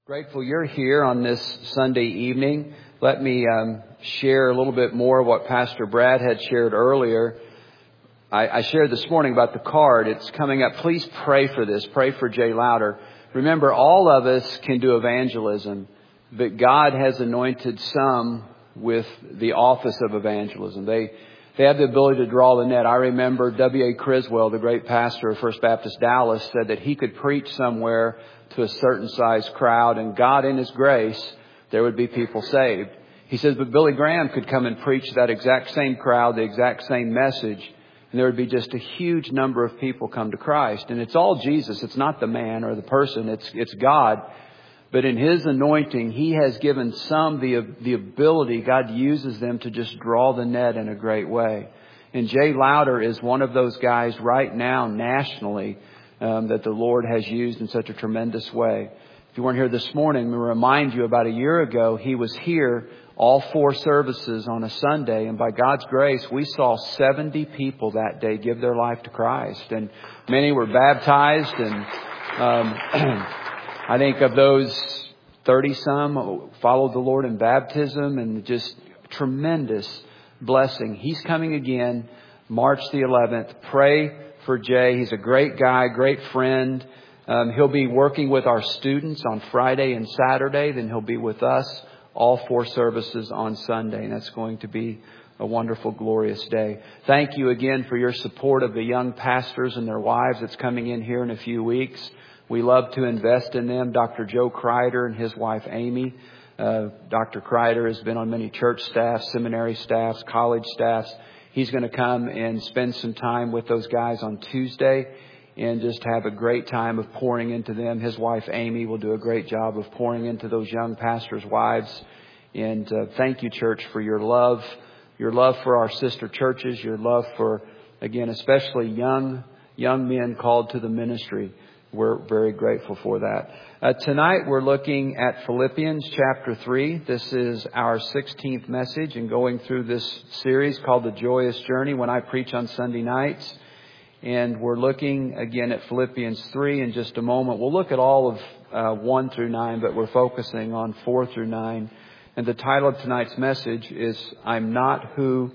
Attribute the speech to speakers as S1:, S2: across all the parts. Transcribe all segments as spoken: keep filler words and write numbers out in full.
S1: Grateful you're here on this Sunday evening. Let me um, share a little bit more of what Pastor Brad had shared earlier. I, I shared this morning about the card. It's coming up. Please pray for this. Pray for Jay Louder. Remember, all of us can do evangelism, but God has anointed some with the office of evangelism. They they have the ability to draw the net. I remember W A Criswell, the great pastor of First Baptist Dallas, said that he could preach somewhere to a certain size crowd, and God in His grace, there would be people saved. He says, but Billy Graham could come and preach that exact same crowd, the exact same message, and there would be just a huge number of people come to Christ. And it's all Jesus. It's not the man or the person. It's it's God. But in His anointing, He has given some the the ability. God uses them to just draw the net in a great way. And Jay Louder is one of those guys right now nationally Um, that the Lord has used in such a tremendous way. If you weren't here this morning, let me remind you about a year ago, he was here all four services on a Sunday. And by God's grace, we saw seventy people that day give their life to Christ. And many were baptized. And um, I think of those thirty some followed the Lord in baptism, and just tremendous blessing. He's coming again March the eleventh. Pray for Jay. He's a great guy, great friend. Um, he'll be working with our students on Friday and Saturday. Then he'll be with us all four services on Sunday. And that's going to be a wonderful, glorious day. Thank you again for your support of the young pastors and their wives that's coming in here in a few weeks. We love to invest in them. Doctor Joe Kreider and his wife Amy. Uh, Doctor Kreider has been on many church staffs, seminary staffs, college staffs. He's going to come and spend some time with those guys on Tuesday and just have a great time of pouring into them. His wife, Amy, will do a great job of pouring into those young pastors' wives. And uh, thank you, church, for your love, your love for our sister churches, your love for, again, especially young, young men called to the ministry. We're very grateful for that. Uh, tonight we're looking at Philippians chapter three. This is our sixteenth message and going through this series called The Joyous Journey when I preach on Sunday nights. And we're looking again at Philippians three in just a moment. We'll look at all of uh, one through nine, but we're focusing on four through nine. And the title of tonight's message is, I'm Not Who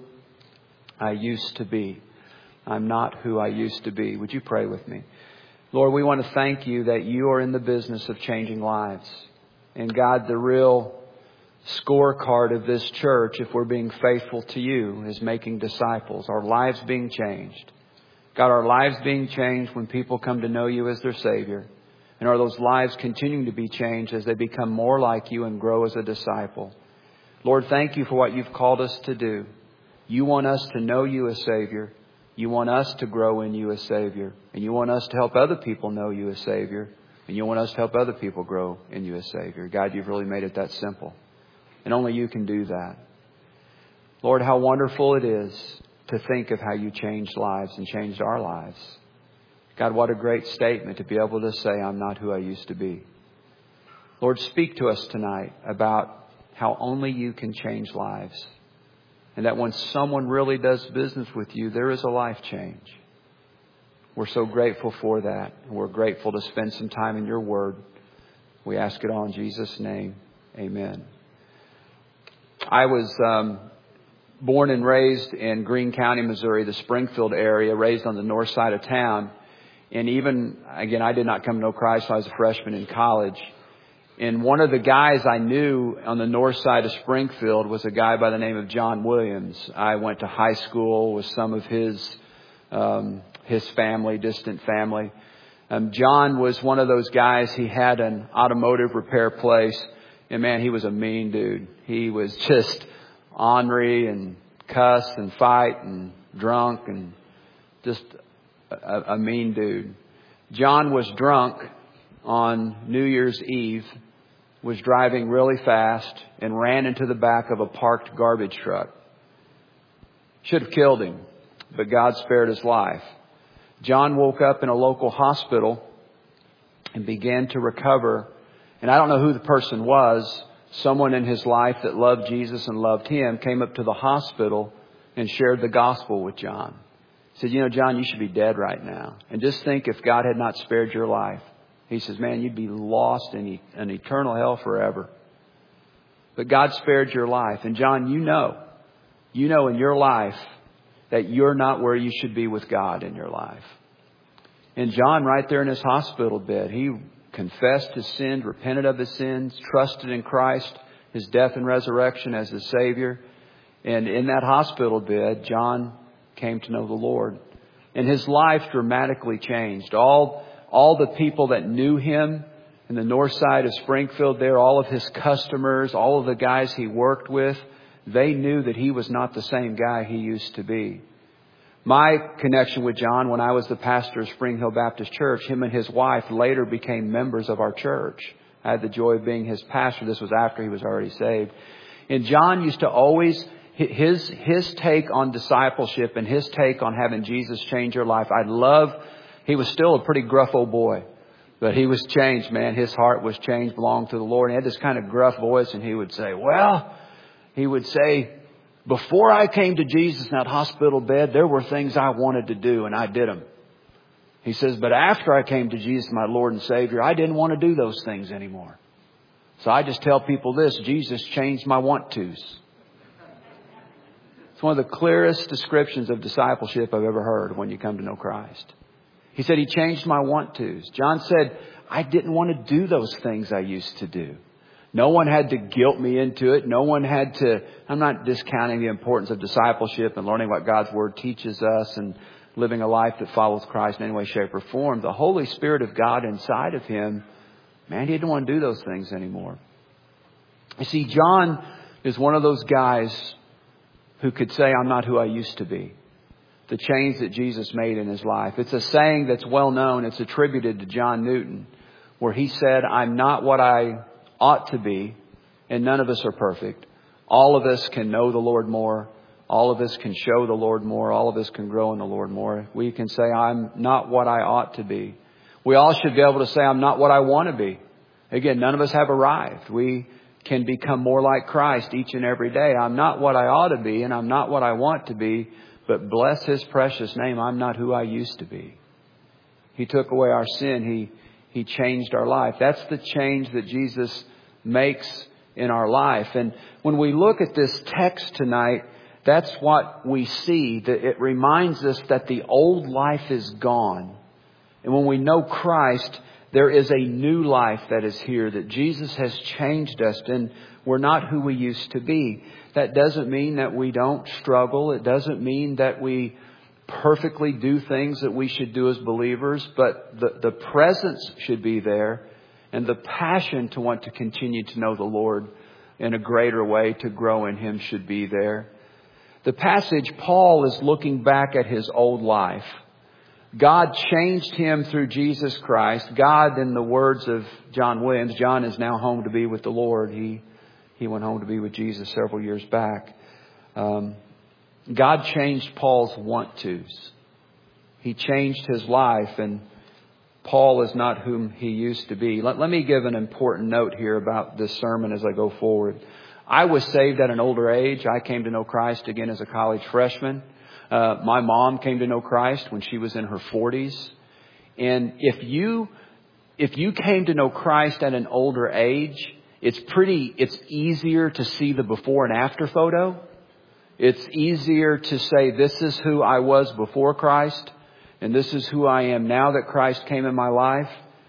S1: I Used to Be. I'm not who I used to be. Would you pray with me? Lord, we want to thank you that you are in the business of changing lives. And God, the real scorecard of this church, if we're being faithful to you, is making disciples, our lives being changed. God, our lives being changed when people come to know you as their Savior. And are those lives continuing to be changed as they become more like you and grow as a disciple? Lord, thank you for what you've called us to do. You want us to know you as Savior. You want us to grow in you as Savior. And you want us to help other people know you as Savior. And you want us to help other people grow in you as Savior. God, you've really made it that simple. And only you can do that. Lord, how wonderful it is to think of how you changed lives and changed our lives. God, what a great statement to be able to say, I'm not who I used to be. Lord, speak to us tonight about how only you can change lives. And that when someone really does business with you, there is a life change. We're so grateful for that. We're grateful to spend some time in your word. We ask it all in Jesus' name. Amen. I was um, born and raised in Greene County, Missouri, the Springfield area, raised on the north side of town. And even, again, I did not come to know Christ when I was a freshman in college. And one of the guys I knew on the north side of Springfield was a guy by the name of John Williams. I went to high school with some of his um, his family, distant family. Um, John was one of those guys. He had an automotive repair place. And man, he was a mean dude. He was just ornery and cuss and fight and drunk and just a, a mean dude. John was drunk on New Year's Eve, was driving really fast and ran into the back of a parked garbage truck. Should have killed him, but God spared his life. John woke up in a local hospital and began to recover. And I don't know who the person was. Someone in his life that loved Jesus and loved him came up to the hospital and shared the gospel with John. He said, you know, John, you should be dead right now. And just think if God had not spared your life, He says, man, you'd be lost in an eternal hell forever. But God spared your life. And John, you know, you know in your life that you're not where you should be with God in your life. And John, right there in his hospital bed, he confessed his sins, repented of his sins, trusted in Christ, His death and resurrection as His Savior. And in that hospital bed, John came to know the Lord. And his life dramatically changed. All, all the people that knew him in the north side of Springfield there, all of his customers, all of the guys he worked with, they knew that he was not the same guy he used to be. My connection with John, when I was the pastor of Spring Hill Baptist Church, him and his wife later became members of our church. I had the joy of being his pastor. This was after he was already saved. And John used to always, his, his take on discipleship and his take on having Jesus change your life, I love, he was still a pretty gruff old boy. But he was changed, man. His heart was changed, belonged to the Lord. He had this kind of gruff voice, and he would say, well, he would say, before I came to Jesus in that hospital bed, there were things I wanted to do, and I did them. He says, but after I came to Jesus, my Lord and Savior, I didn't want to do those things anymore. So I just tell people this, Jesus changed my want-tos. It's one of the clearest descriptions of discipleship I've ever heard when you come to know Christ. He said, He changed my want-tos. John said, I didn't want to do those things I used to do. No one had to guilt me into it. No one had to, I'm not discounting the importance of discipleship and learning what God's Word teaches us and living a life that follows Christ in any way, shape, or form. The Holy Spirit of God inside of him, man, he didn't want to do those things anymore. You see, John is one of those guys who could say, I'm not who I used to be. The change that Jesus made in his life. It's a saying that's well known. It's attributed to John Newton, where he said, I'm not what I ought to be, and none of us are perfect. All of us can know the Lord more. All of us can show the Lord more. All of us can grow in the Lord more. We can say, I'm not what I ought to be. We all should be able to say, I'm not what I want to be. Again, none of us have arrived. We can become more like Christ each and every day. I'm not what I ought to be, and I'm not what I want to be. But bless His precious name, I'm not who I used to be. He took away our sin. He, he changed our life. That's the change that Jesus makes in our life. And when we look at this text tonight, that's what we see. That it reminds us that the old life is gone. And when we know Christ, there is a new life that is here. That Jesus has changed us and we're not who we used to be. That doesn't mean that we don't struggle. It doesn't mean that we perfectly do things that we should do as believers. But the, the presence should be there. And the passion to want to continue to know the Lord in a greater way, to grow in Him, should be there. The passage, Paul is looking back at his old life. God changed him through Jesus Christ. God, in the words of John Williams, John is now home to be with the Lord. He He went home to be with Jesus several years back. Um, God changed Paul's want-tos. He changed his life, and Paul is not whom he used to be. Let, let me give an important note here about this sermon as I go forward. I was saved at an older age. I came to know Christ again as a college freshman. Uh, my mom came to know Christ when she was in her forties. And if you, if you came to know Christ at an older age, It's pretty, it's easier to see the before and after photo. It's easier to say, this is who I was before Christ, and this is who I am now that Christ came in my life.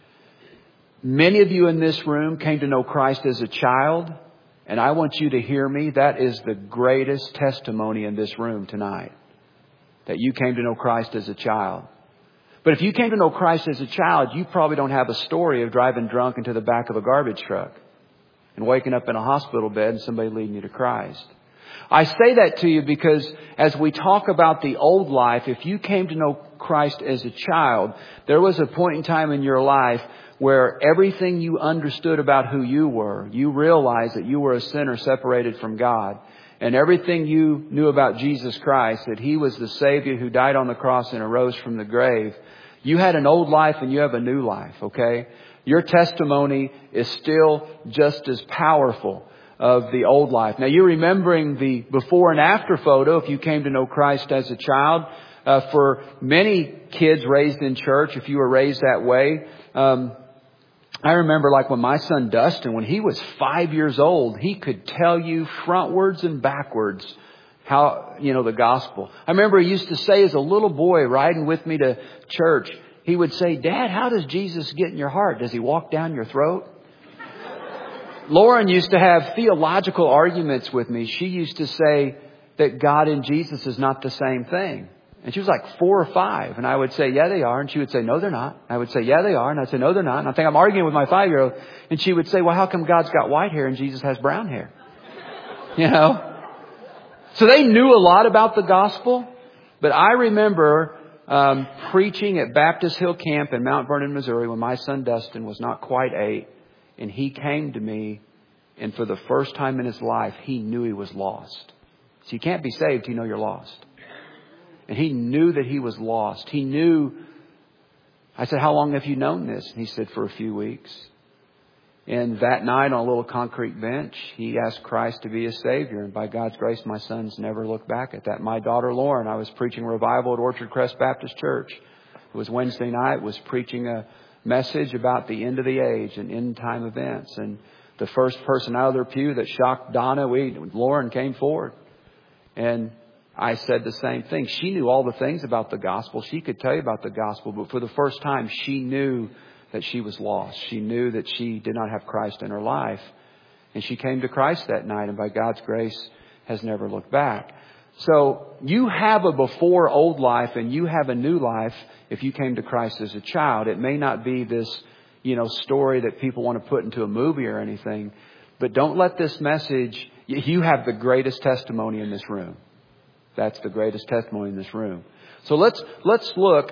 S1: Many of you in this room came to know Christ as a child, and I want you to hear me. That is the greatest testimony in this room tonight, that you came to know Christ as a child. But if you came to know Christ as a child, you probably don't have a story of driving drunk into the back of a garbage truck and waking up in a hospital bed and somebody leading you to Christ. I say that to you because as we talk about the old life, if you came to know Christ as a child, there was a point in time in your life where everything you understood about who you were, you realized that you were a sinner separated from God. And everything you knew about Jesus Christ, that He was the Savior who died on the cross and arose from the grave. You had an old life and you have a new life, okay? Your testimony is still just as powerful of the old life. Now, you're remembering the before and after photo if you came to know Christ as a child. Uh, for many kids raised in church, if you were raised that way, um, I remember like when my son Dustin, when he was five years old, he could tell you frontwards and backwards how, you know, the gospel. I remember he used to say as a little boy riding with me to church, he would say, "Dad, how does Jesus get in your heart? Does he walk down your throat?" Lauren used to have theological arguments with me. She used to say that God and Jesus is not the same thing. And she was like four or five. And I would say, "Yeah, they are." And she would say, "No, they're not." I would say, "Yeah, they are." And I'd say, "No, they're not." And I think I'm arguing with my five-year-old. And she would say, "Well, how come God's got white hair and Jesus has brown hair?" You know? So they knew a lot about the gospel. But I remember um, preaching at Baptist Hill Camp in Mount Vernon, Missouri, when my son Dustin was not quite eight. And he came to me, and for the first time in his life, he knew he was lost. So you can't be saved till you know you're lost. And he knew that he was lost. He knew. I said, "How long have you known this?" And he said, "For a few weeks." And that night on a little concrete bench, he asked Christ to be his Savior. And by God's grace, my son's never looked back at that. My daughter Lauren, I was preaching revival at Orchard Crest Baptist Church. It was Wednesday night, was preaching a message about the end of the age and end time events. And the first person out of their pew that shocked Donna, we, Lauren came forward. And I said the same thing. She knew all the things about the gospel. She could tell you about the gospel. But for the first time, she knew that she was lost. She knew that she did not have Christ in her life. And she came to Christ that night, and by God's grace has never looked back. So you have a before old life and you have a new life if you came to Christ as a child. It may not be this, you know, story that people want to put into a movie or anything. But don't let this message, you have the greatest testimony in this room. That's the greatest testimony in this room. So let's let's look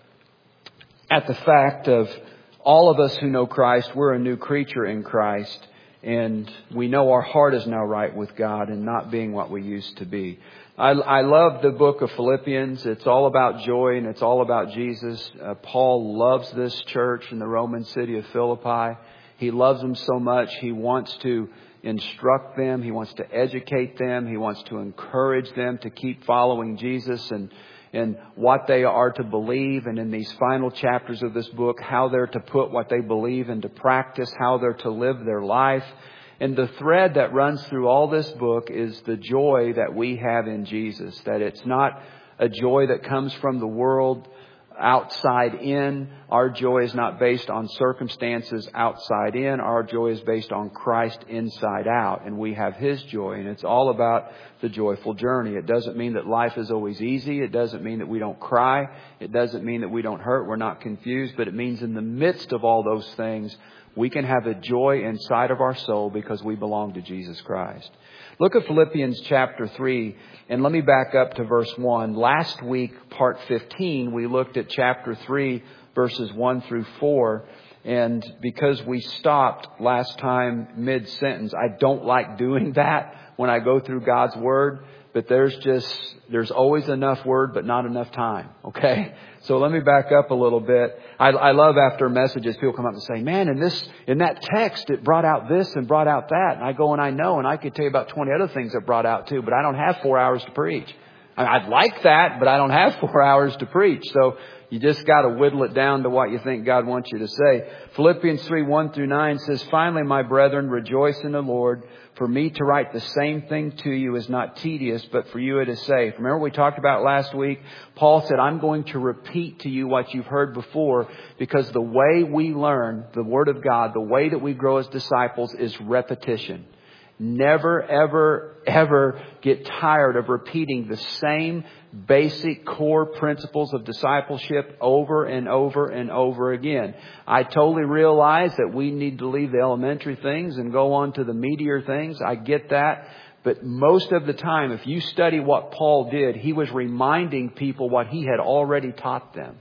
S1: at the fact of all of us who know Christ, we're a new creature in Christ. And we know our heart is now right with God and not being what we used to be. I, I love the book of Philippians. It's all about joy and it's all about Jesus. Uh, Paul loves this church in the Roman city of Philippi. He loves them so much. He wants to instruct them. He wants to educate them. He wants to encourage them to keep following Jesus and and what they are to believe. And in these final chapters of this book, how they're to put what they believe into practice, how they're to live their life. And the thread that runs through all this book is the joy that we have in Jesus. That it's not a joy that comes from the world outside in. Our joy is not based on circumstances outside in. Our joy is based on Christ inside out. And we have His joy. And it's all about the joyful journey. It doesn't mean that life is always easy. It doesn't mean that we don't cry. It doesn't mean that we don't hurt. We're not confused. But it means in the midst of all those things, we can have a joy inside of our soul because we belong to Jesus Christ. Look at Philippians chapter three, and let me back up to verse one. Last week, part fifteen, we looked at chapter three, verses one through four. And because we stopped last time mid-sentence, I don't like doing that when I go through God's Word. But there's just, there's always enough word, but not enough time. Okay? So let me back up a little bit. I, I love after messages, people come up and say, "Man, in this, in that text, it brought out this and brought out that." And I go, and I know, and I could tell you about twenty other things that brought out too, but I don't have four hours to preach. I mean, I'd like that, but I don't have four hours to preach. So you just got to whittle it down to what you think God wants you to say. Philippians three, one through nine says, "Finally, my brethren, rejoice in the Lord. For me to write the same thing to you is not tedious, but for you it is safe." Remember we talked about last week? Paul said, "I'm going to repeat to you what you've heard before," because the way we learn the Word of God, the way that we grow as disciples is repetition. Never, ever, ever get tired of repeating the same basic core principles of discipleship over and over and over again. I totally realize that we need to leave the elementary things and go on to the meatier things. I get that. But most of the time, if you study what Paul did, he was reminding people what he had already taught them.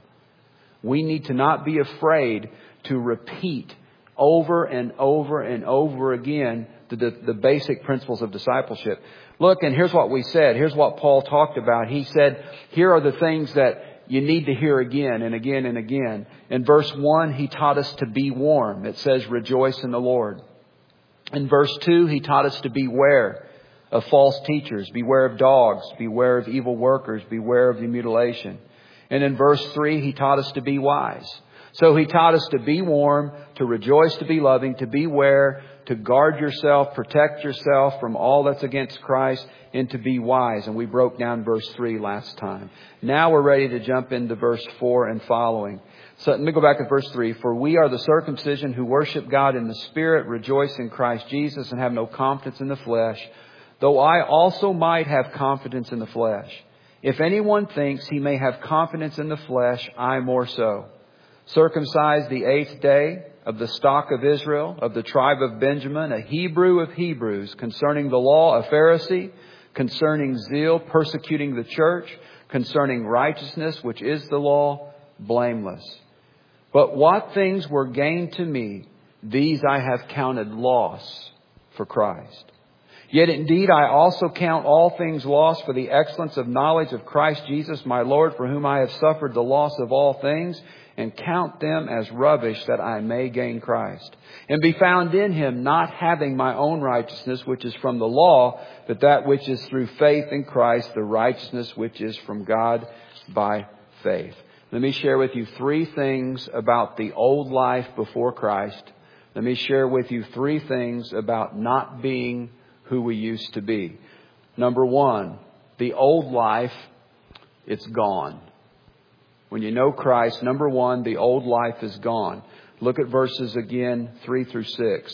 S1: We need to not be afraid to repeat over and over and over again the, the, the basic principles of discipleship. Look, and here's what we said. Here's what Paul talked about. He said, here are the things that you need to hear again and again and again. In verse one, he taught us to be warm. It says, "Rejoice in the Lord." In verse two, he taught us to beware of false teachers. Beware of dogs. Beware of evil workers. Beware of the mutilation. And in verse three, he taught us to be wise. So He taught us to be warm, to rejoice, to be loving, to beware, to guard yourself, protect yourself from all that's against Christ, and to be wise. And we broke down verse three last time. Now we're ready to jump into verse four and following. So let me go back to verse three. For we are the circumcision who worship God in the Spirit, rejoice in Christ Jesus, and have no confidence in the flesh, though I also might have confidence in the flesh. If anyone thinks he may have confidence in the flesh, I more so. Circumcised the eighth day, of the stock of Israel, of the tribe of Benjamin, a Hebrew of Hebrews, concerning the law, a Pharisee, concerning zeal, persecuting the church, concerning righteousness, which is the law, blameless. But what things were gained to me, these I have counted loss for Christ. Yet indeed I also count all things lost for the excellence of knowledge of Christ Jesus my Lord, for whom I have suffered the loss of all things, and count them as rubbish, that I may gain Christ, and be found in Him, not having my own righteousness, which is from the law, but that which is through faith in Christ, the righteousness which is from God by faith. Let me share with you three things about the old life before Christ. Let me share with you three things about not being who we used to be. Number one, the old life, it's gone. When you know Christ, number one, the old life is gone. Look at verses again, three through six.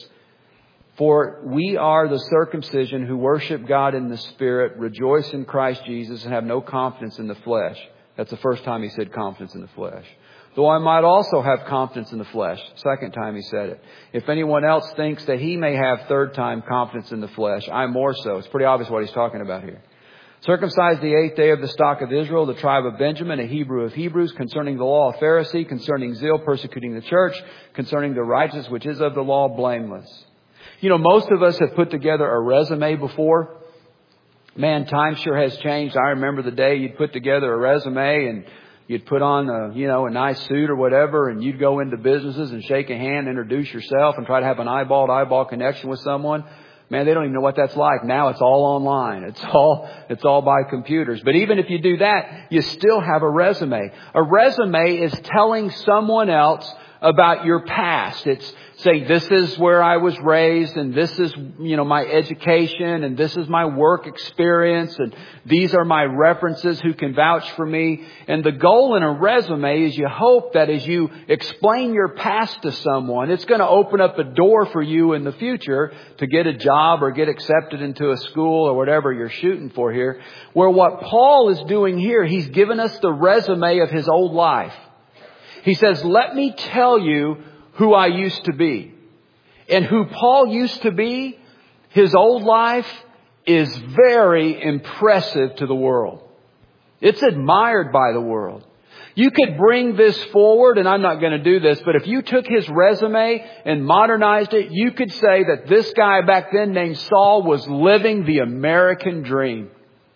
S1: For we are the circumcision who worship God in the Spirit, rejoice in Christ Jesus, and have no confidence in the flesh. That's the first time he said confidence in the flesh. Though I might also have confidence in the flesh. Second time he said it. If anyone else thinks that he may have, third time, confidence in the flesh, I more so. It's pretty obvious what he's talking about here. Circumcised the eighth day of the stock of Israel, the tribe of Benjamin, a Hebrew of Hebrews, concerning the law, a Pharisee, concerning zeal, persecuting the church, concerning the righteousness, which is of the law, blameless. You know, most of us have put together a resume before. Man, time sure has changed. I remember the day you'd put together a resume and you'd put on a, you know, a nice suit or whatever, and you'd go into businesses and shake a hand, introduce yourself, and try to have an eyeball-to-eyeball connection with someone. Man, they don't even know what that's like. Now it's all online. It's all, it's all by computers. But even if you do that, you still have a resume. A resume is telling someone else about your past. It's saying, this is where I was raised, and this is, you know, my education, and this is my work experience, and these are my references who can vouch for me. And the goal in a resume is you hope that as you explain your past to someone, it's going to open up a door for you in the future to get a job or get accepted into a school or whatever you're shooting for here. Where what Paul is doing here, he's given us the resume of his old life. He says, let me tell you who I used to be. And who Paul used to be, his old life, is very impressive to the world. It's admired by the world. You could bring this forward, and I'm not going to do this, but if you took his resume and modernized it, you could say that this guy back then named Saul was living the American dream.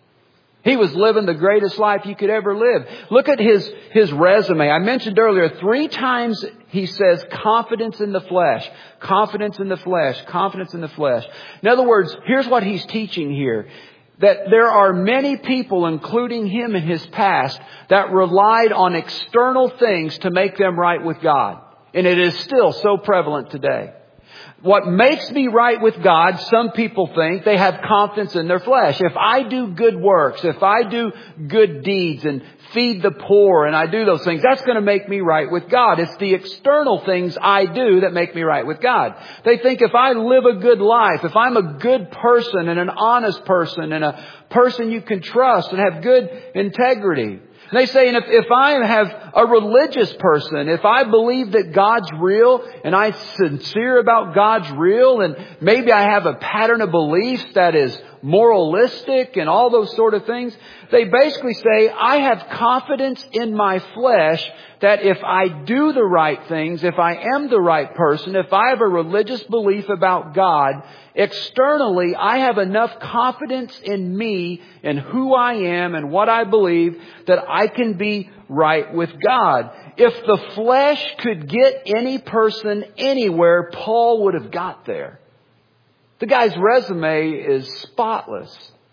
S1: He was living the greatest life you could ever live. Look at his, his resume. I mentioned earlier, three times he says confidence in the flesh, confidence in the flesh, confidence in the flesh. In other words, here's what he's teaching here. That there are many people, including him in his past, that relied on external things to make them right with God. And it is still so prevalent today. What makes me right with God, some people think they have confidence in their flesh. If I do good works, if I do good deeds and feed the poor and I do those things, that's going to make me right with God. It's the external things I do that make me right with God. They think if I live a good life, if I'm a good person and an honest person and a person you can trust and have good integrity. And they say, and if, if I have a religious person, if I believe that God's real and I'm sincere about God's real, and maybe I have a pattern of beliefs that is moralistic and all those sort of things, they basically say, I have confidence in my flesh that if I do the right things, if I am the right person, if I have a religious belief about God, externally I have enough confidence in me and who I am and what I believe that I can be right with God. If the flesh could get any person anywhere, Paul would have got there. The guy's resume is spotless.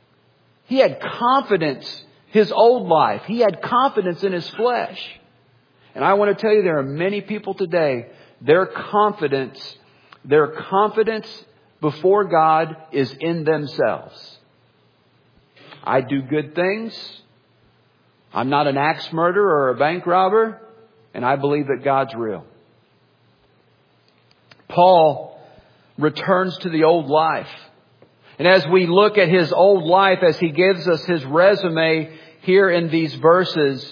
S1: He had confidence, his old life. He had confidence in his flesh. And I want to tell you, there are many people today, their confidence, their confidence before God is in themselves. I do good things. I'm not an axe murderer or a bank robber. And I believe that God's real. Paul returns to the old life. And as we look at his old life, as he gives us his resume here in these verses,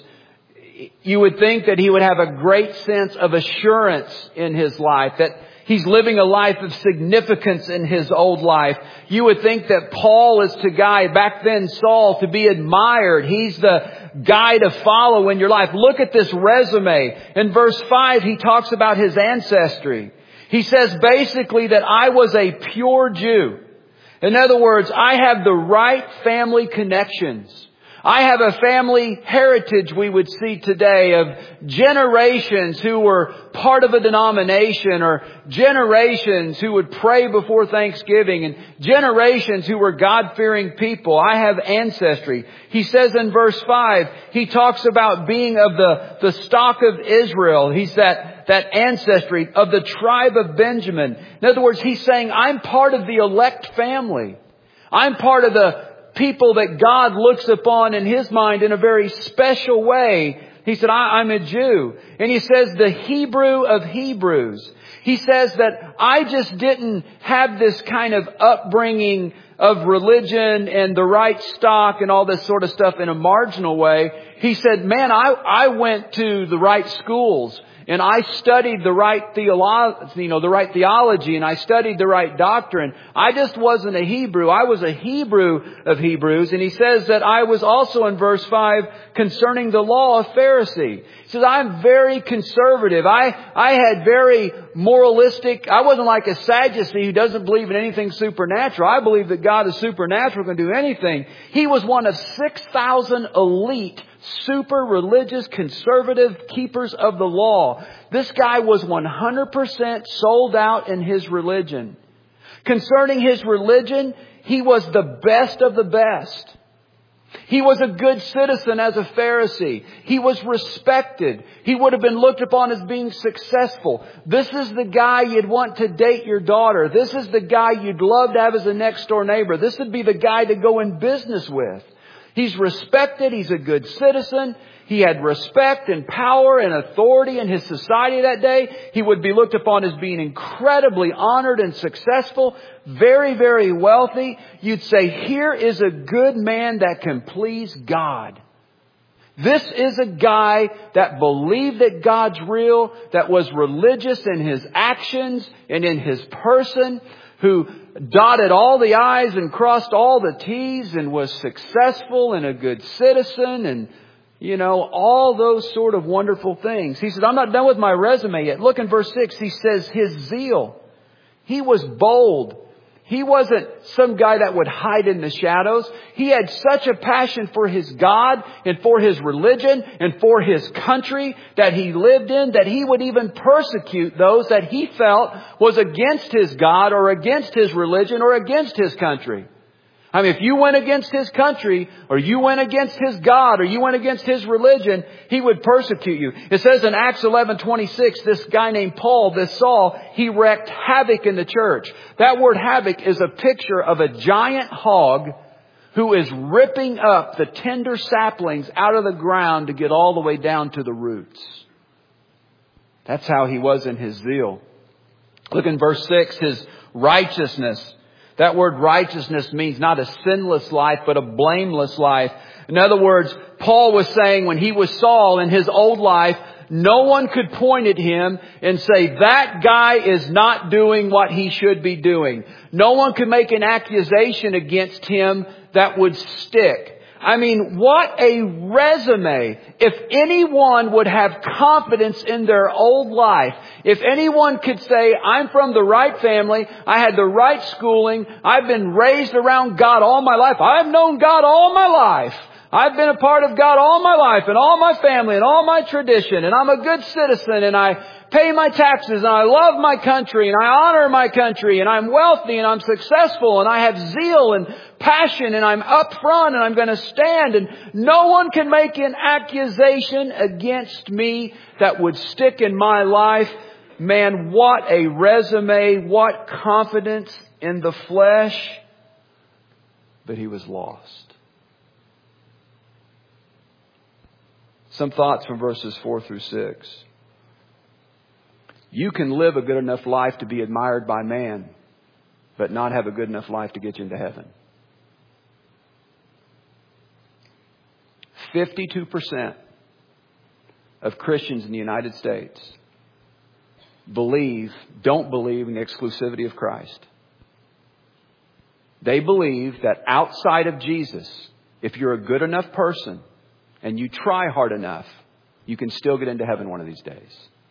S1: you would think that he would have a great sense of assurance in his life, that he's living a life of significance in his old life. You would think that Paul is the guy, back then Saul, to be admired. He's the guy to follow in your life. Look at this resume. In verse five, he talks about his ancestry. He says basically that I was a pure Jew. In other words, I have the right family connections. I have a family heritage, we would see today, of generations who were part of a denomination, or generations who would pray before Thanksgiving, and generations who were God-fearing people. I have ancestry. He says in verse five, he talks about being of the, the stock of Israel. He's that, that ancestry of the tribe of Benjamin. In other words, he's saying, I'm part of the elect family. I'm part of the people that God looks upon in His mind in a very special way. He said, I, I'm a Jew. And he says the Hebrew of Hebrews. He says that I just didn't have this kind of upbringing of religion and the right stock and all this sort of stuff in a marginal way. He said, man, I, I went to the right schools. And I studied the right theolo- you know, the right theology, and I studied the right doctrine. I just wasn't a Hebrew. I was a Hebrew of Hebrews. And he says that I was also in verse five concerning the law of Pharisee. He says, I'm very conservative. I, I had very moralistic. I wasn't like a Sadducee who doesn't believe in anything supernatural. I believe that God is supernatural, can do anything. He was one of six thousand elite super religious, conservative keepers of the law. This guy was one hundred percent sold out in his religion. Concerning his religion, he was the best of the best. He was a good citizen as a Pharisee. He was respected. He would have been looked upon as being successful. This is the guy you'd want to date your daughter. This is the guy you'd love to have as a next door neighbor. This would be the guy to go in business with. He's respected. He's a good citizen. He had respect and power and authority in his society that day. He would be looked upon as being incredibly honored and successful, very, very wealthy. You'd say, here is a good man that can please God. This is a guy that believed that God's real, that was religious in his actions and in his person, who dotted all the I's and crossed all the T's and was successful and a good citizen and, you know, all those sort of wonderful things. He said, I'm not done with my resume yet. Look in verse six. He says his zeal. He was bold. He wasn't some guy that would hide in the shadows. He had such a passion for his God and for his religion and for his country that he lived in, that he would even persecute those that he felt was against his God or against his religion or against his country. I mean, if you went against his country, or you went against his God, or you went against his religion, he would persecute you. It says in Acts eleven twenty-six, this guy named Paul, this Saul, he wreaked havoc in the church. That word havoc is a picture of a giant hog who is ripping up the tender saplings out of the ground to get all the way down to the roots. That's how he was in his zeal. Look in verse six, his righteousness. That word righteousness means not a sinless life, but a blameless life. In other words, Paul was saying when he was Saul in his old life, no one could point at him and say, that guy is not doing what he should be doing. No one could make an accusation against him that would stick. I mean, what a resume. If anyone would have confidence in their old life, if anyone could say, I'm from the right family, I had the right schooling, I've been raised around God all my life, I've known God all my life, I've been a part of God all my life and all my family and all my tradition, and I'm a good citizen, and I pay my taxes, and I love my country, and I honor my country, and I'm wealthy, and I'm successful, and I have zeal and passion, and I'm up front, and I'm going to stand, and no one can make an accusation against me that would stick in my life. Man, what a resume, what confidence in the flesh. But he was lost. Some thoughts from verses four through six. You can live a good enough life to be admired by man, but not have a good enough life to get you into heaven. fifty-two percent of Christians in the United States believe, don't believe in the exclusivity of Christ. They believe that outside of Jesus, if you're a good enough person and you try hard enough, you can still get into heaven one of these days.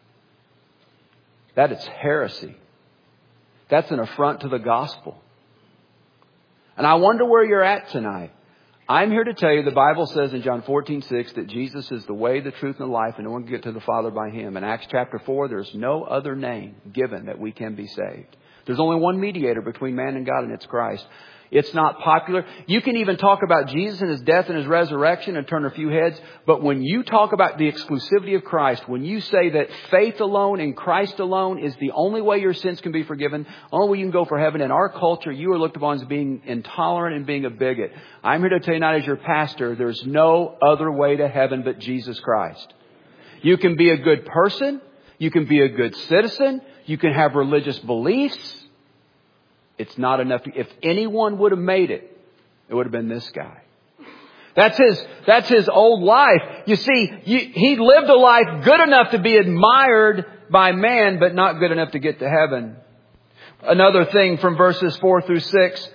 S1: That is heresy. That's an affront to the gospel. And I wonder where you're at tonight. I'm here to tell you the Bible says in John fourteen six that Jesus is the way, the truth, and the life, and no one can get to the Father by Him. In Acts chapter four, there's no other name given that we can be saved. There's only one mediator between man and God, and it's Christ. It's not popular. You can even talk about Jesus and His death and His resurrection and turn a few heads. But when you talk about the exclusivity of Christ, when you say that faith alone in Christ alone is the only way your sins can be forgiven, only way you can go for heaven, in our culture, you are looked upon as being intolerant and being a bigot. I'm here to tell you tonight as your pastor, there's no other way to heaven but Jesus Christ. You can be a good person. You can be a good citizen. You can have religious beliefs. It's not enough. To, if anyone would have made it, it would have been this guy. That's his, that's his old life. You see, you, he lived a life good enough to be admired by man, but not good enough to get to heaven. Another thing from verses four through six.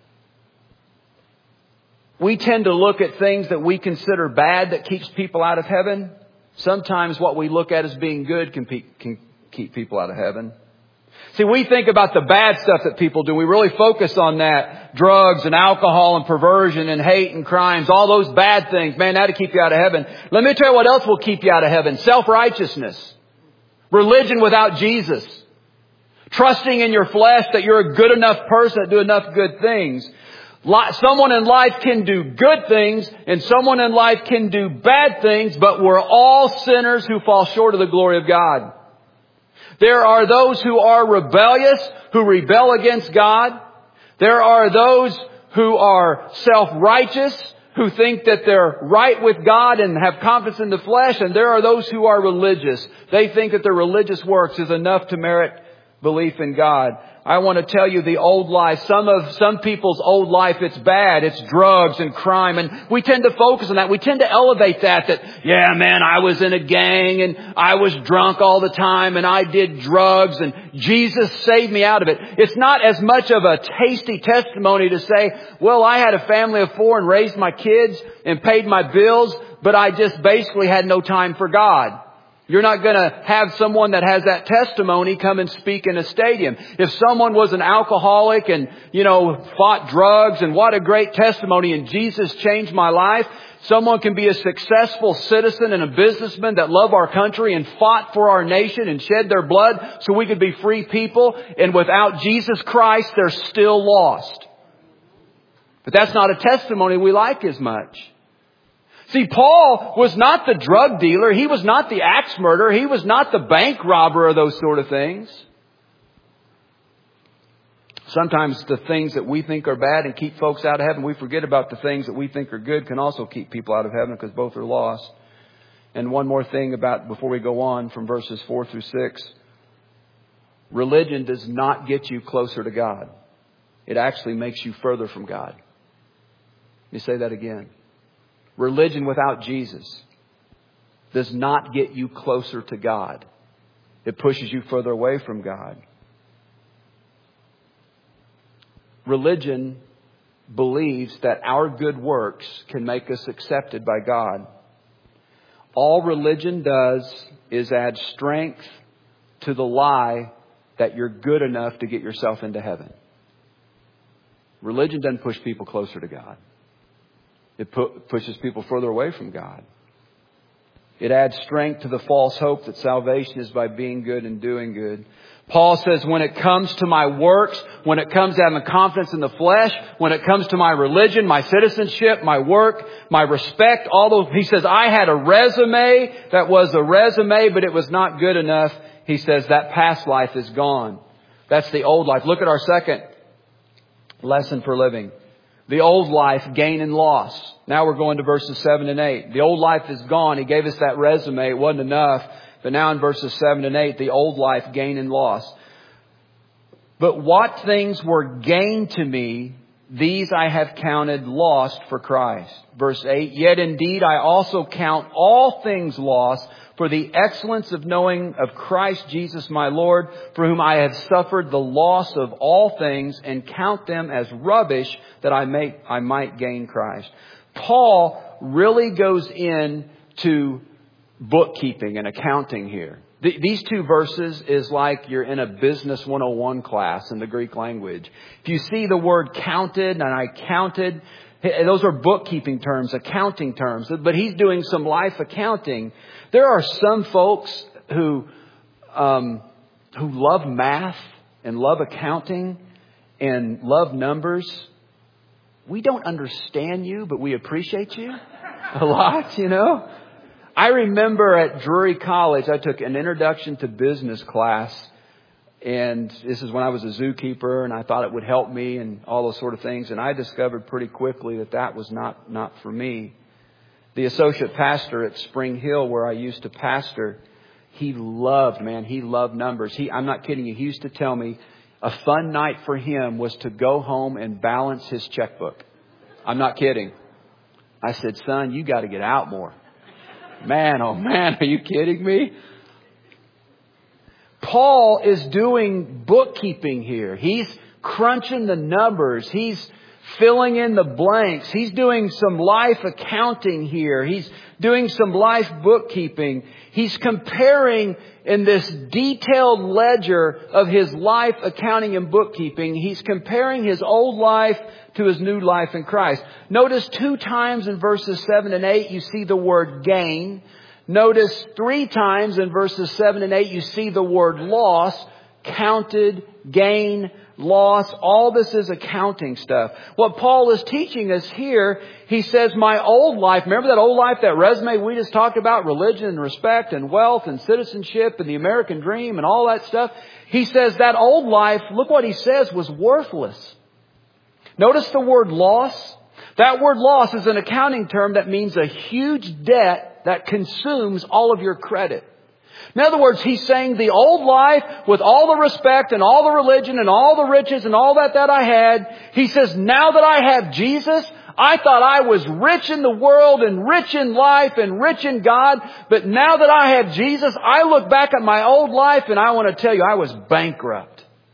S1: We tend to look at things that we consider bad that keeps people out of heaven. Sometimes what we look at as being good can, pe- can keep people out of heaven. See, we think about the bad stuff that people do. We really focus on that. Drugs and alcohol and perversion and hate and crimes. All those bad things. Man, that'll keep you out of heaven. Let me tell you what else will keep you out of heaven. Self-righteousness. Religion without Jesus. Trusting in your flesh that you're a good enough person to do enough good things. Someone in life can do good things and someone in life can do bad things, but we're all sinners who fall short of the glory of God. There are those who are rebellious, who rebel against God. There are those who are self-righteous, who think that they're right with God and have confidence in the flesh. And there are those who are religious. They think that their religious works is enough to merit belief in God. I want to tell you the old life. Some of some people's old life, it's bad. It's drugs and crime. And we tend to focus on that. We tend to elevate that. That, yeah, man, I was in a gang and I was drunk all the time and I did drugs and Jesus saved me out of it. It's not as much of a tasty testimony to say, well, I had a family of four and raised my kids and paid my bills, but I just basically had no time for God. You're not going to have someone that has that testimony come and speak in a stadium. If someone was an alcoholic and, you know, fought drugs and what a great testimony and Jesus changed my life. Someone can be a successful citizen and a businessman that love our country and fought for our nation and shed their blood so we could be free people. And without Jesus Christ, they're still lost. But that's not a testimony we like as much. See, Paul was not the drug dealer. He was not the axe murderer. He was not the bank robber or those sort of things. Sometimes the things that we think are bad and keep folks out of heaven, we forget about the things that we think are good can also keep people out of heaven because both are lost. And one more thing about before we go on from verses four through six. Religion does not get you closer to God. It actually makes you further from God. Let me say that again. Religion without Jesus does not get you closer to God. It pushes you further away from God. Religion believes that our good works can make us accepted by God. All religion does is add strength to the lie that you're good enough to get yourself into heaven. Religion doesn't push people closer to God. It pu- pushes people further away from God. It adds strength to the false hope that salvation is by being good and doing good. Paul says, when it comes to my works, when it comes to having confidence in the flesh, when it comes to my religion, my citizenship, my work, my respect, all those, he says, I had a resume that was a resume, but it was not good enough. He says that past life is gone. That's the old life. Look at our second lesson for living. The old life, gain and loss. Now we're going to verses seven and eight. The old life is gone. He gave us that resume. It wasn't enough. But now in verses seven and eight, the old life, gain and loss. But what things were gain to me, these I have counted lost for Christ. Verse eight, yet indeed I also count all things lost for the excellence of knowing of Christ Jesus my Lord, for whom I have suffered the loss of all things and count them as rubbish that I may, I might gain Christ. Paul really goes into bookkeeping and accounting here. Th- these two verses is like you're in a business one oh one class in the Greek language. If you see the word counted and I counted, those are bookkeeping terms, accounting terms. But he's doing some life accounting. There are some folks who um, who love math and love accounting and love numbers. We don't understand you, but we appreciate you a lot, you know. I remember at Drury College, I took an introduction to business class. And this is when I was a zookeeper and I thought it would help me and all those sort of things. And I discovered pretty quickly that that was not, not for me. The associate pastor at Spring Hill, where I used to pastor, he loved, man, he loved numbers. He, I'm not kidding you. He used to tell me a fun night for him was to go home and balance his checkbook. I'm not kidding. I said, son, you got to get out more. Man, oh man, are you kidding me? Paul is doing bookkeeping here. He's crunching the numbers. He's filling in the blanks. He's doing some life accounting here. He's doing some life bookkeeping. He's comparing in this detailed ledger of his life accounting and bookkeeping. He's comparing his old life to his new life in Christ. Notice two times in verses seven and eight, you see the word gain. Notice three times in verses seven and eight, you see the word loss, counted, gain, loss. All this is accounting stuff. What Paul is teaching us here, he says, my old life, remember that old life, that resume we just talked about, religion and respect and wealth and citizenship and the American dream and all that stuff. He says that old life, look what he says, was worthless. Notice the word loss. That word loss is an accounting term that means a huge debt that consumes all of your credit. In other words, he's saying the old life with all the respect and all the religion and all the riches and all that that I had, he says, now that I have Jesus, I thought I was rich in the world and rich in life and rich in God. But now that I have Jesus, I look back at my old life and I want to tell you I was bankrupt.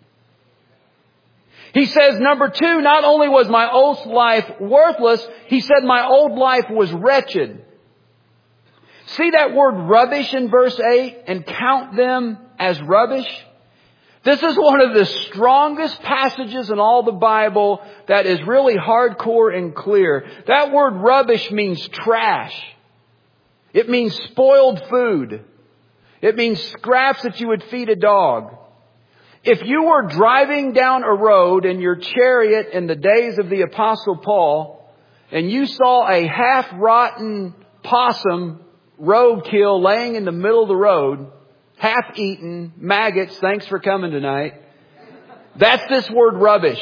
S1: He says, number two, not only was my old life worthless, he said my old life was wretched. See that word rubbish in verse eight and count them as rubbish? This is one of the strongest passages in all the Bible that is really hardcore and clear. That word rubbish means trash. It means spoiled food. It means scraps that you would feed a dog. If you were driving down a road in your chariot in the days of the Apostle Paul and you saw a half-rotten possum roadkill laying in the middle of the road, half-eaten, maggots, thanks for coming tonight. That's this word rubbish.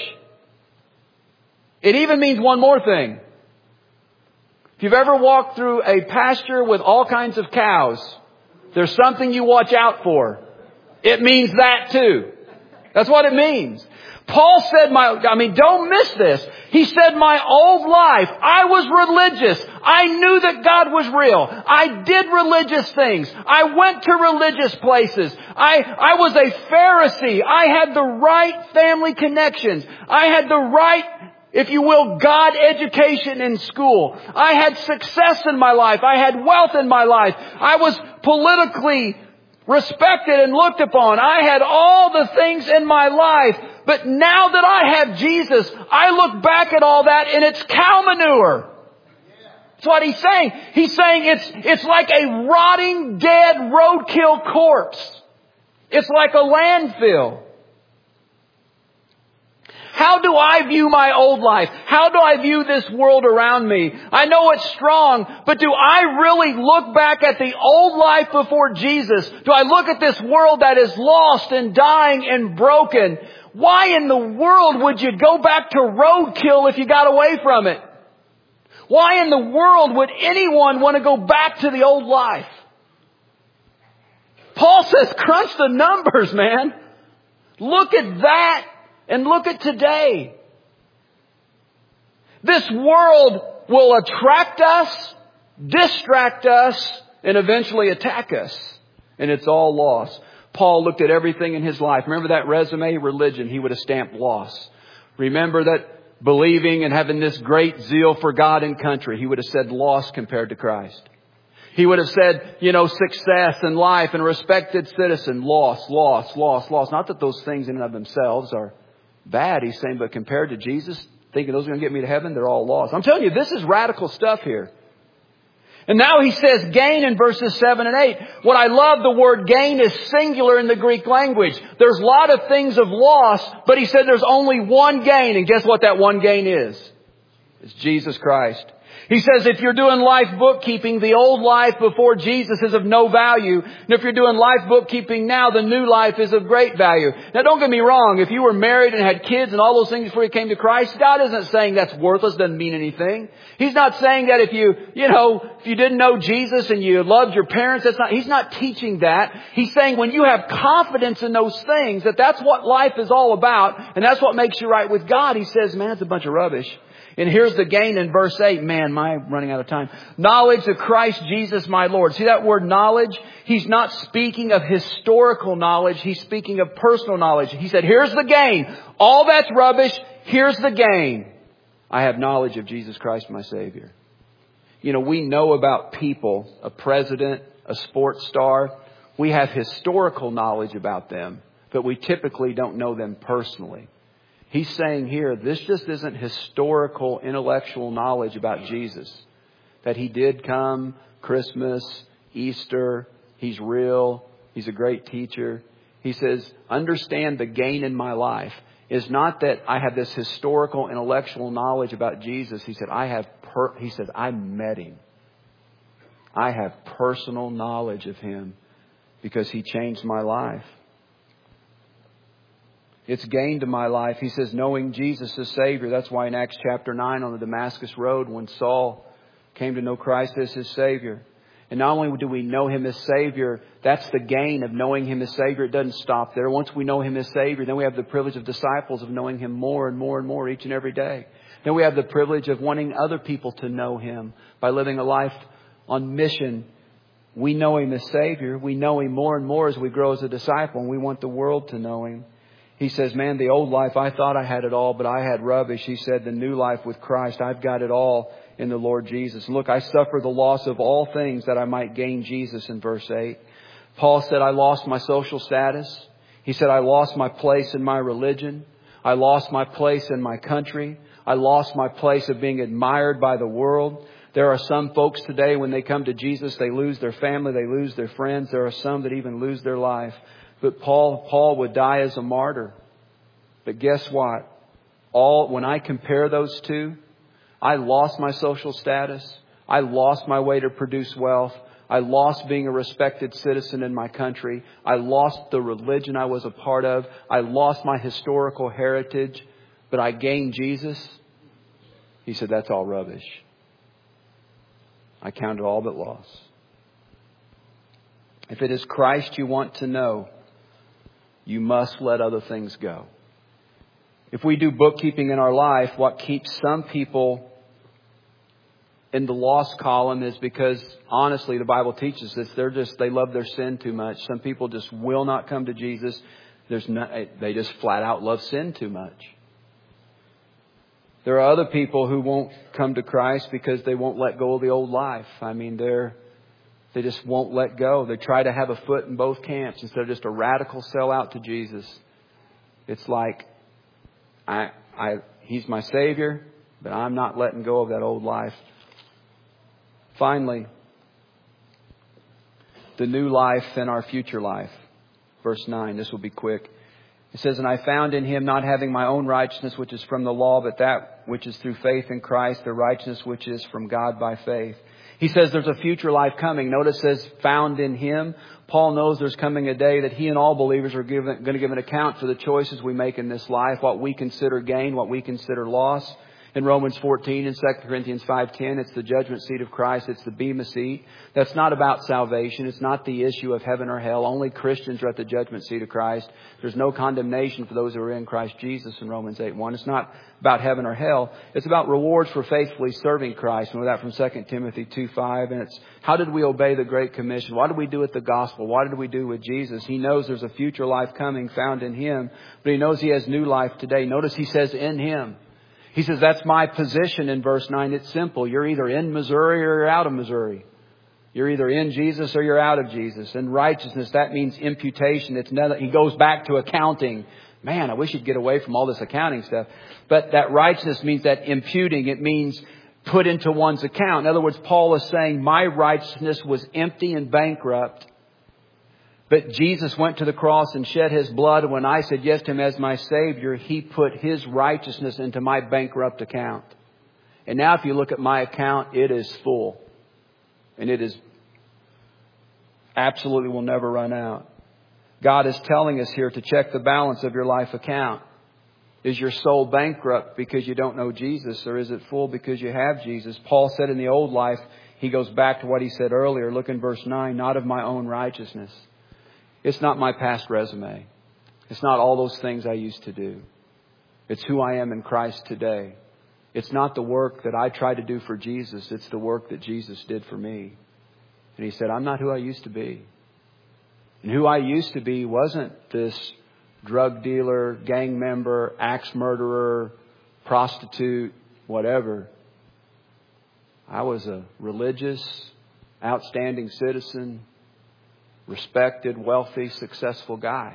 S1: It even means one more thing. If you've ever walked through a pasture with all kinds of cows, there's something you watch out for. It means that too. That's what it means. Paul said, my, I mean, don't miss this. He said, my old life, I was religious. I knew that God was real. I did religious things. I went to religious places. I, I was a Pharisee. I had the right family connections. I had the right, if you will, God education in school. I had success in my life. I had wealth in my life. I was politically respected and looked upon. I had all the things in my life. But now that I have Jesus, I look back at all that and it's cow manure. That's what he's saying. He's saying it's, it's like a rotting, dead, roadkill corpse. It's like a landfill. How do I view my old life? How do I view this world around me? I know it's strong, but do I really look back at the old life before Jesus? Do I look at this world that is lost and dying and broken? Why in the world would you go back to roadkill if you got away from it? Why in the world would anyone want to go back to the old life? Paul says, crunch the numbers, man. Look at that and look at today. This world will attract us, distract us, and eventually attack us. And it's all loss. Paul looked at everything in his life. Remember that resume? Religion. He would have stamped loss. Remember that believing and having this great zeal for God and country. He would have said loss compared to Christ. He would have said, you know, success in life and a respected citizen. Loss, loss, loss, loss. Not that those things in and of themselves are bad. He's saying, but compared to Jesus, thinking those are going to get me to heaven, they're all lost. I'm telling you, this is radical stuff here. And now he says gain in verses seven and eight. What I love, the word gain is singular in the Greek language. There's a lot of things of loss, but he said there's only one gain. And guess what that one gain is? It's Jesus Christ. He says if you're doing life bookkeeping, the old life before Jesus is of no value. And if you're doing life bookkeeping now, the new life is of great value. Now don't get me wrong. If you were married and had kids and all those things before you came to Christ, God isn't saying that's worthless, doesn't mean anything. He's not saying that if you, you know, if you didn't know Jesus and you loved your parents, that's not, He's not teaching that. He's saying when you have confidence in those things, that that's what life is all about. And that's what makes you right with God. He says, man, it's a bunch of rubbish. And here's the gain in verse eight. Man, my running out of time. Knowledge of Christ Jesus my Lord. See that word knowledge? He's not speaking of historical knowledge. He's speaking of personal knowledge. He said, here's the gain. All that's rubbish. Here's the gain. I have knowledge of Jesus Christ my Savior. You know, we know about people, a president, a sports star. We have historical knowledge about them, but we typically don't know them personally. He's saying here, this just isn't historical, intellectual knowledge about Jesus. That He did come, Christmas, Easter, He's real, He's a great teacher. He says, understand the gain in my life is not that I have this historical, intellectual knowledge about Jesus. He said, I have, per- he said, I met Him. I have personal knowledge of Him because He changed my life. It's gain to my life. He says, knowing Jesus as Savior. That's why in Acts chapter nine on the Damascus Road, when Saul came to know Christ as his Savior. And not only do we know Him as Savior, that's the gain of knowing Him as Savior. It doesn't stop there. Once we know Him as Savior, then we have the privilege of disciples of knowing Him more and more and more each and every day. Then we have the privilege of wanting other people to know Him by living a life on mission. We know Him as Savior. We know Him more and more as we grow as a disciple, and we want the world to know Him. He says, man, the old life, I thought I had it all, but I had rubbish. He said, the new life with Christ, I've got it all in the Lord Jesus. And look, I suffer the loss of all things that I might gain Jesus in verse eight. Paul said, I lost my social status. He said, I lost my place in my religion. I lost my place in my country. I lost my place of being admired by the world. There are some folks today, when they come to Jesus, they lose their family, they lose their friends. There are some that even lose their life. But Paul, Paul would die as a martyr. But guess what? All, when I compare those two, I lost my social status. I lost my way to produce wealth. I lost being a respected citizen in my country. I lost the religion I was a part of. I lost my historical heritage. But I gained Jesus. He said, that's all rubbish. I count it all but loss. If it is Christ you want to know, you must let other things go. If we do bookkeeping in our life, what keeps some people in the lost column is because, honestly, the Bible teaches this. They're just, they love their sin too much. Some people just will not come to Jesus. There's no, they just flat out love sin too much. There are other people who won't come to Christ because they won't let go of the old life. I mean, they're, they just won't let go. They try to have a foot in both camps instead of just a radical sellout to Jesus. It's like, I, I, He's my Savior, but I'm not letting go of that old life. Finally, the new life and our future life. Verse nine, this will be quick. It says, and I found in Him not having my own righteousness, which is from the law, but that which is through faith in Christ, the righteousness which is from God by faith. He says there's a future life coming. Notice it says found in Him. Paul knows there's coming a day that he and all believers are given, going to give an account for the choices we make in this life, what we consider gain, what we consider loss. In Romans fourteen and Second Corinthians five ten, it's the judgment seat of Christ. It's the bema seat. That's not about salvation. It's not the issue of heaven or hell. Only Christians are at the judgment seat of Christ. There's no condemnation for those who are in Christ Jesus in Romans eight one. It's not about heaven or hell. It's about rewards for faithfully serving Christ. We know that from Second Timothy two five. And it's how did we obey the Great Commission? What did we do with the gospel? What did we do with Jesus? He knows there's a future life coming found in Him, but He knows He has new life today. Notice He says in Him. He says, that's my position in verse nine. It's simple. You're either in Missouri or you're out of Missouri. You're either in Jesus or you're out of Jesus. And righteousness, that means imputation. It's another, he goes back to accounting. Man, I wish he'd get away from all this accounting stuff. But that righteousness means that imputing. It means put into one's account. In other words, Paul is saying my righteousness was empty and bankrupt. But Jesus went to the cross and shed His blood. And when I said yes to Him as my Savior, He put His righteousness into my bankrupt account. And now if you look at my account, it is full. And it is absolutely will never run out. God is telling us here to check the balance of your life account. Is your soul bankrupt because you don't know Jesus? Or is it full because you have Jesus? Paul said in the old life, he goes back to what he said earlier. Look in verse nine, not of my own righteousness. It's not my past resume. It's not all those things I used to do. It's who I am in Christ today. It's not the work that I try to do for Jesus. It's the work that Jesus did for me. And He said, I'm not who I used to be. And who I used to be wasn't this drug dealer, gang member, axe murderer, prostitute, whatever. I was a religious, outstanding citizen, respected, wealthy, successful guy.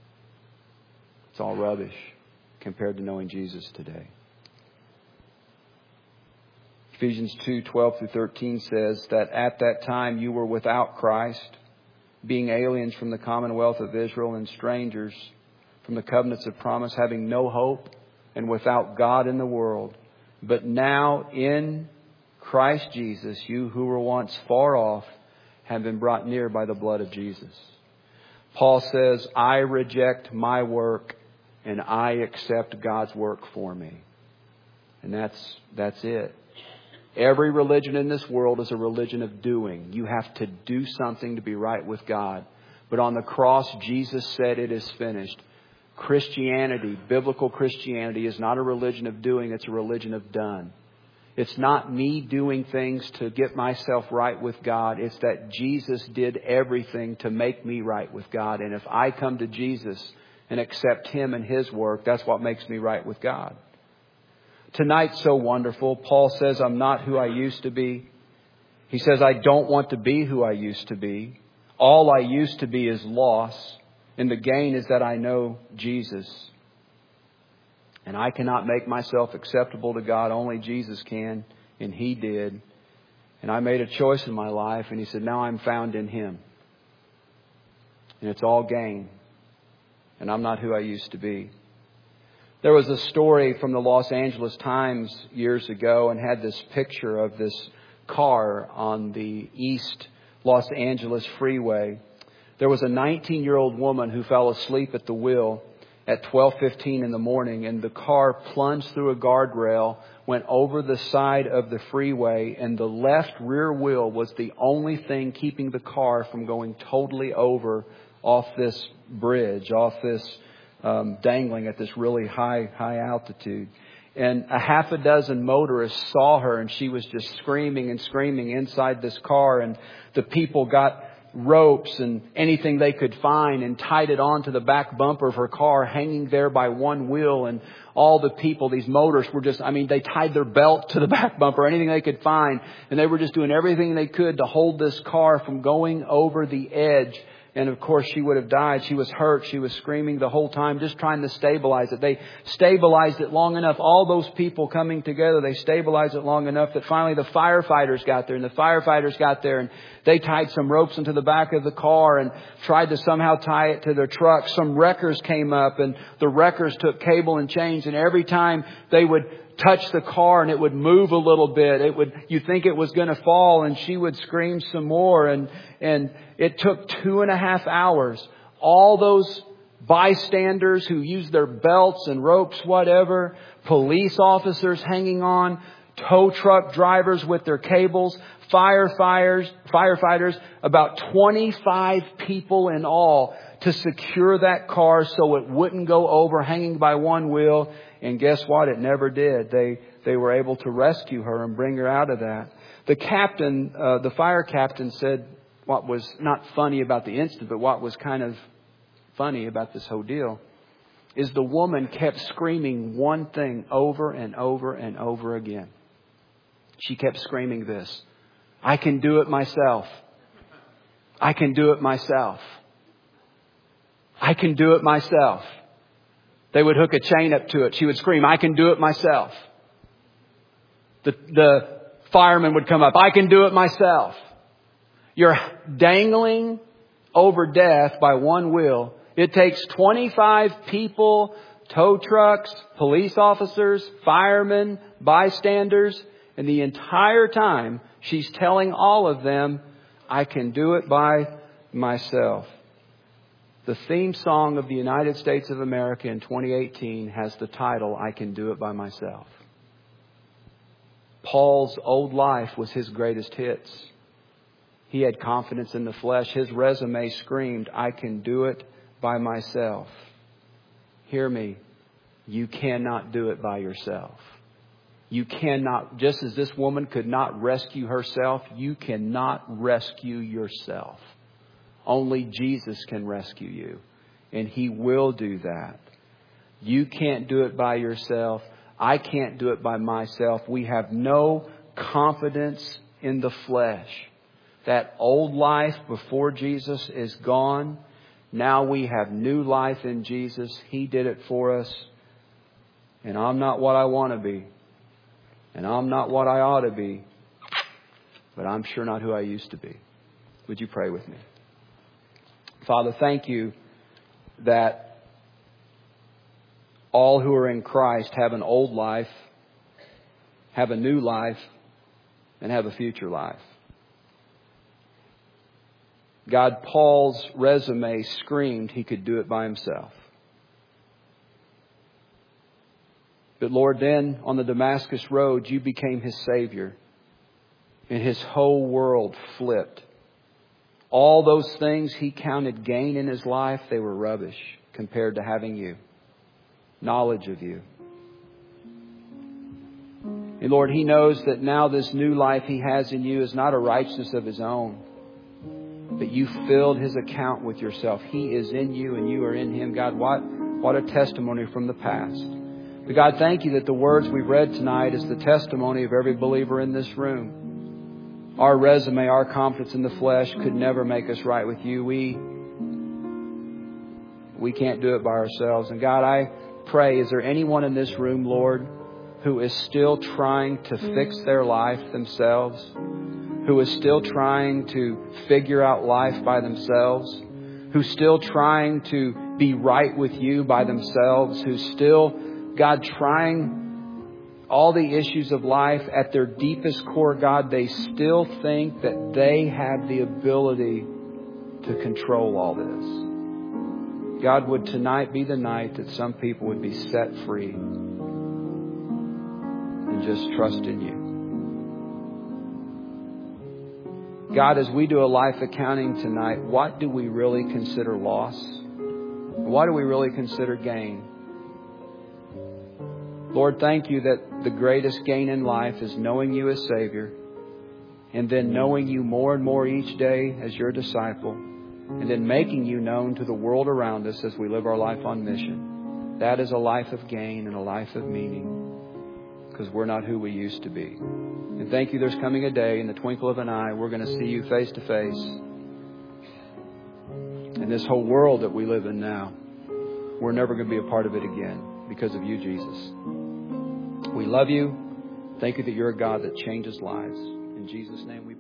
S1: It's all rubbish compared to knowing Jesus today. Ephesians two twelve through thirteen says that at that time you were without Christ, being aliens from the commonwealth of Israel and strangers from the covenants of promise, having no hope and without God in the world. But now in Christ Jesus, you who were once far off have been brought near by the blood of Jesus. Paul says, I reject my work and I accept God's work for me. And that's that's it. Every religion in this world is a religion of doing. You have to do something to be right with God. But on the cross, Jesus said it is finished. Christianity, biblical Christianity, is not a religion of doing. It's a religion of done. It's not me doing things to get myself right with God. It's that Jesus did everything to make me right with God. And if I come to Jesus and accept Him and His work, that's what makes me right with God. Tonight's so wonderful. Paul says, I'm not who I used to be. He says, I don't want to be who I used to be. All I used to be is loss. And the gain is that I know Jesus. And I cannot make myself acceptable to God. Only Jesus can. And He did. And I made a choice in my life. And He said, now I'm found in Him. And it's all gain. And I'm not who I used to be. There was a story from the Los Angeles Times years ago and had this picture of this car on the East Los Angeles freeway. There was a nineteen-year-old woman who fell asleep at the wheel at twelve fifteen in the morning, and the car plunged through a guardrail, went over the side of the freeway, and the left rear wheel was the only thing keeping the car from going totally over off this bridge, off this um, dangling at this really high, high altitude. And a half a dozen motorists saw her, and she was just screaming and screaming inside this car, and the people got ropes and anything they could find and tied it onto the back bumper of her car, hanging there by one wheel. And all the people, these motorists were just, I mean, they tied their belt to the back bumper, anything they could find. And they were just doing everything they could to hold this car from going over the edge And of course, she would have died. She was hurt. She was screaming the whole time, just trying to stabilize it. They stabilized it long enough. All those people coming together, they stabilized it long enough that finally the firefighters got there. And the firefighters got there and they tied some ropes into the back of the car and tried to somehow tie it to their truck. Some wreckers came up and the wreckers took cable and chains. And every time they would touch the car and it would move a little bit, it would, you think it was going to fall, and she would scream some more. And, and it took two and a half hours. All those bystanders who used their belts and ropes, whatever, police officers hanging on, tow truck drivers with their cables, firefighters, firefighters, about twenty-five people in all to secure that car so it wouldn't go over, hanging by one wheel. And guess what? It never did. They they were able to rescue her and bring her out of that. The captain, uh, the fire captain, said what was not funny about the incident, but what was kind of funny about this whole deal is the woman kept screaming one thing over and over and over again. She kept screaming this: I can do it myself. I can do it myself. I can do it myself. They would hook a chain up to it. She would scream, I can do it myself. The, the fireman would come up, I can do it myself. You're dangling over death by one wheel. It takes twenty-five people, tow trucks, police officers, firemen, bystanders. And the entire time she's telling all of them, I can do it by myself. The theme song of the United States of America in twenty eighteen has the title, I Can Do It By Myself. Paul's old life was his greatest hits. He had confidence in the flesh. His resume screamed, I can do it by myself. Hear me. You cannot do it by yourself. You cannot, just as this woman could not rescue herself, you cannot rescue yourself. Only Jesus can rescue you. And He will do that. You can't do it by yourself. I can't do it by myself. We have no confidence in the flesh. That old life before Jesus is gone. Now we have new life in Jesus. He did it for us. And I'm not what I want to be. And I'm not what I ought to be. But I'm sure not who I used to be. Would you pray with me? Father, thank you that all who are in Christ have an old life, have a new life, and have a future life. God, Paul's resume screamed he could do it by himself. But Lord, then on the Damascus Road, you became his Savior. And his whole world flipped. All those things he counted gain in his life, they were rubbish compared to having you. Knowledge of you. And Lord, he knows that now this new life he has in you is not a righteousness of his own. But you filled his account with yourself. He is in you and you are in him. God, what, what a testimony from the past. But God, thank you that the words we've read tonight is the testimony of every believer in this room. Our resume, our confidence in the flesh could never make us right with you. We, we can't do it by ourselves. And God, I pray, is there anyone in this room, Lord, who is still trying to fix their life themselves? Who is still trying to figure out life by themselves? Who's still trying to be right with you by themselves? Who's still, God, trying all the issues of life at their deepest core, God, they still think that they have the ability to control all this. God, would tonight be the night that some people would be set free and just trust in you. God, as we do a life accounting tonight, what do we really consider loss? What do we really consider gain? Lord, thank you that the greatest gain in life is knowing you as Savior, and then knowing you more and more each day as your disciple, and then making you known to the world around us as we live our life on mission. That is a life of gain and a life of meaning, because we're not who we used to be. And thank you, there's coming a day in the twinkle of an eye we're going to see you face to face. And this whole world that we live in now, we're never going to be a part of it again because of you, Jesus. We love you. Thank you that you're a God that changes lives. In Jesus' name we pray.